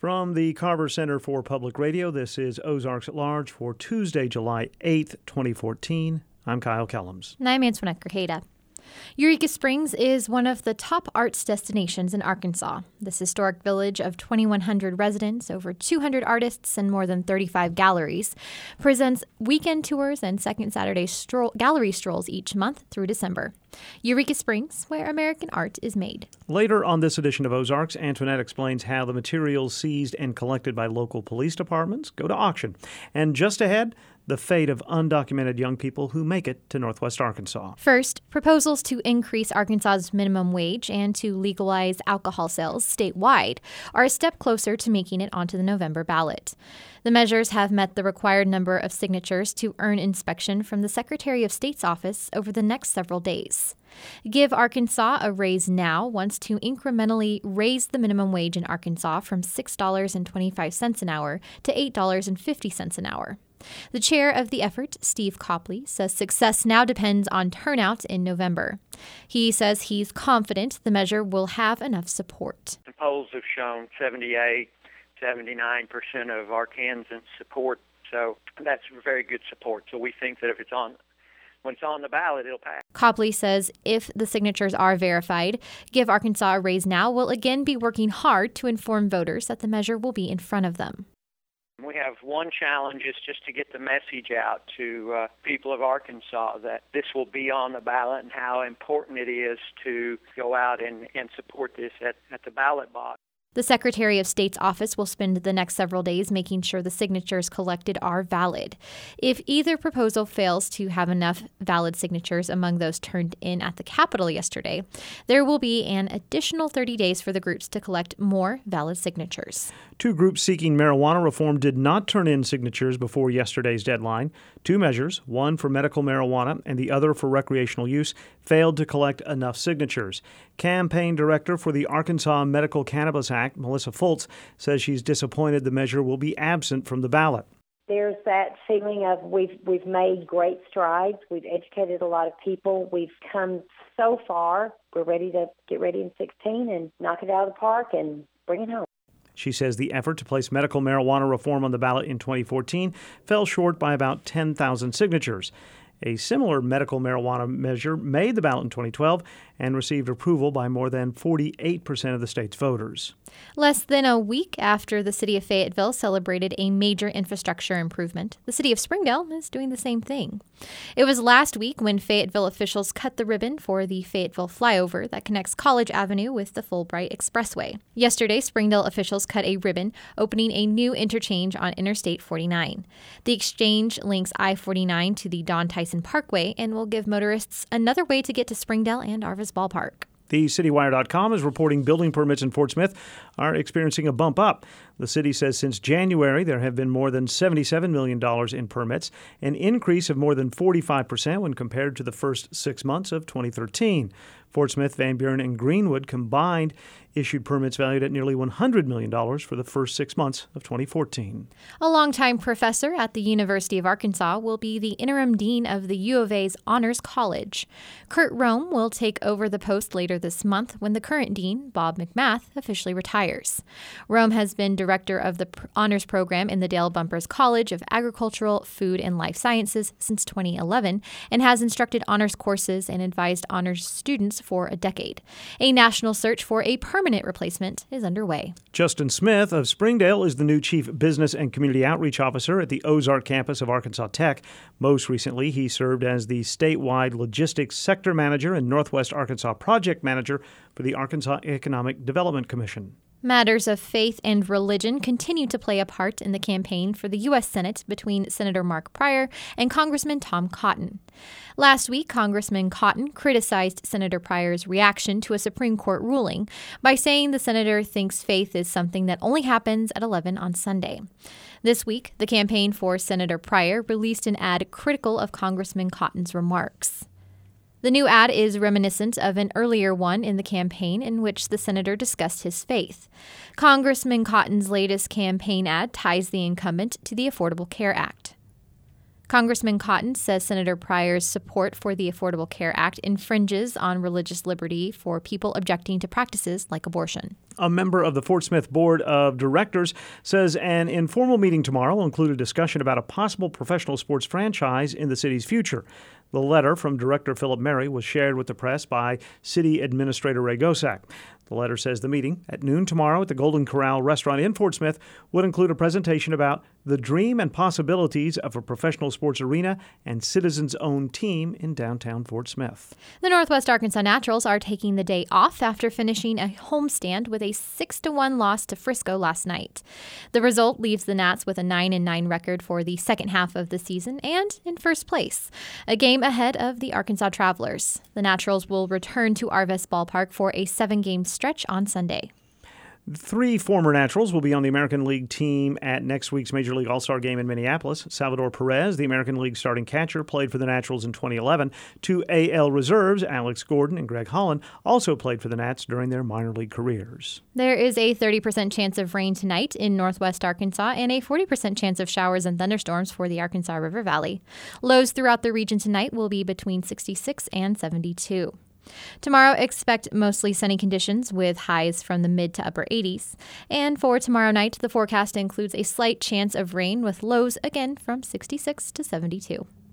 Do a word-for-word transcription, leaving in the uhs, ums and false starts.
From the Carver Center for Public Radio, this is Ozarks at Large for Tuesday, July eighth, twenty fourteen. I'm Kyle Kellums. And I'm Antoinette Grajeda. Eureka Springs is one of the top arts destinations in Arkansas. This historic village of twenty-one hundred residents, over two hundred artists, and more than thirty-five galleries presents weekend tours and second Saturday stroll- gallery strolls each month through December. Eureka Springs, where American art is made. Later on this edition of Ozarks, Antoinette explains how the materials seized and collected by local police departments go to auction. And just ahead, the fate of undocumented young people who make it to Northwest Arkansas. First, proposals to increase Arkansas's minimum wage and to legalize alcohol sales statewide are a step closer to making it onto the November ballot. The measures have met the required number of signatures to earn inspection from the Secretary of State's office over the next several days. Give Arkansas a Raise Now wants to incrementally raise the minimum wage in Arkansas from six dollars and twenty-five cents an hour to eight dollars and fifty cents an hour. The chair of the effort, Steve Copley, says success now depends on turnout in November. He says he's confident the measure will have enough support. The polls have shown seventy-eight, seventy-nine percent of Arkansans support, so that's very good support. So we think that if it's on, when it's on the ballot, it'll pass. Copley says if the signatures are verified, Give Arkansas a Raise Now will again be working hard to inform voters that the measure will be in front of them. We have one challenge is just to get the message out to uh, people of Arkansas that this will be on the ballot and how important it is to go out and, and support this at, at the ballot box. The Secretary of State's office will spend the next several days making sure the signatures collected are valid. If either proposal fails to have enough valid signatures among those turned in at the Capitol yesterday, there will be an additional thirty days for the groups to collect more valid signatures. Two groups seeking marijuana reform did not turn in signatures before yesterday's deadline. Two measures, one for medical marijuana and the other for recreational use, failed to collect enough signatures. Campaign director for the Arkansas Medical Cannabis Act, Melissa Fultz, says she's disappointed the measure will be absent from the ballot. There's that feeling of we've we've made great strides. We've educated a lot of people. We've come so far. We're ready to get ready in sixteen and knock it out of the park and bring it home. She says the effort to place medical marijuana reform on the ballot in twenty fourteen fell short by about ten thousand signatures. A similar medical marijuana measure made the ballot in twenty twelve and received approval by more than forty-eight percent of the state's voters. Less than a week after the city of Fayetteville celebrated a major infrastructure improvement, the city of Springdale is doing the same thing. It was last week when Fayetteville officials cut the ribbon for the Fayetteville flyover that connects College Avenue with the Fulbright Expressway. Yesterday, Springdale officials cut a ribbon opening a new interchange on Interstate forty-nine. The exchange links I forty-nine to the Don Tyson Parkway and will give motorists another way to get to Springdale and Arvis Ballpark. The Citywire dot com is reporting building permits in Fort Smith are experiencing a bump up. The city says since January there have been more than seventy-seven million dollars in permits, an increase of more than forty-five percent when compared to the first six months of twenty thirteen. Fort Smith, Van Buren, and Greenwood combined issued permits valued at nearly one hundred million dollars for the first six months of twenty fourteen. A longtime professor at the University of Arkansas will be the interim dean of the U of A's Honors College. Kurt Rome will take over the post later this month when the current dean, Bob McMath, officially retires. Rome has been director of the honors program in the Dale Bumpers College of Agricultural, Food, and Life Sciences since twenty eleven and has instructed honors courses and advised honors students for a decade. A national search for a permanent replacement is underway. Justin Smith of Springdale is the new Chief Business and Community Outreach Officer at the Ozark campus of Arkansas Tech. Most recently, he served as the statewide Logistics Sector Manager and Northwest Arkansas Project Manager for the Arkansas Economic Development Commission. Matters of faith and religion continue to play a part in the campaign for the U S Senate between Senator Mark Pryor and Congressman Tom Cotton. Last week, Congressman Cotton criticized Senator Pryor's reaction to a Supreme Court ruling by saying the senator thinks faith is something that only happens at eleven on Sunday. This week, the campaign for Senator Pryor released an ad critical of Congressman Cotton's remarks. The new ad is reminiscent of an earlier one in the campaign in which the senator discussed his faith. Congressman Cotton's latest campaign ad ties the incumbent to the Affordable Care Act. Congressman Cotton says Senator Pryor's support for the Affordable Care Act infringes on religious liberty for people objecting to practices like abortion. A member of the Fort Smith Board of Directors says an informal meeting tomorrow will include a discussion about a possible professional sports franchise in the city's future. The letter from Director Philip Mary was shared with the press by City Administrator Ray Gosak. The letter says the meeting at noon tomorrow at the Golden Corral restaurant in Fort Smith would include a presentation about the dream and possibilities of a professional sports arena and citizens-owned team in downtown Fort Smith. The Northwest Arkansas Naturals are taking the day off after finishing a homestand with a six to one loss to Frisco last night. The result leaves the Nats with a nine and nine record for the second half of the season and in first place, a game ahead of the Arkansas Travelers. The Naturals will return to Arvest Ballpark for a seven-game stretch on Sunday. Three former Naturals will be on the American League team at next week's Major League All-Star Game in Minneapolis. Salvador Perez, the American League starting catcher, played for the Naturals in twenty eleven. Two A L reserves, Alex Gordon and Greg Holland, also played for the Nats during their minor league careers. There is a thirty percent chance of rain tonight in northwest Arkansas and a forty percent chance of showers and thunderstorms for the Arkansas River Valley. Lows throughout the region tonight will be between sixty-six and seventy-two. Tomorrow, expect mostly sunny conditions with highs from the mid to upper eighties. And for tomorrow night, the forecast includes a slight chance of rain with lows again from sixty-six to seventy-two.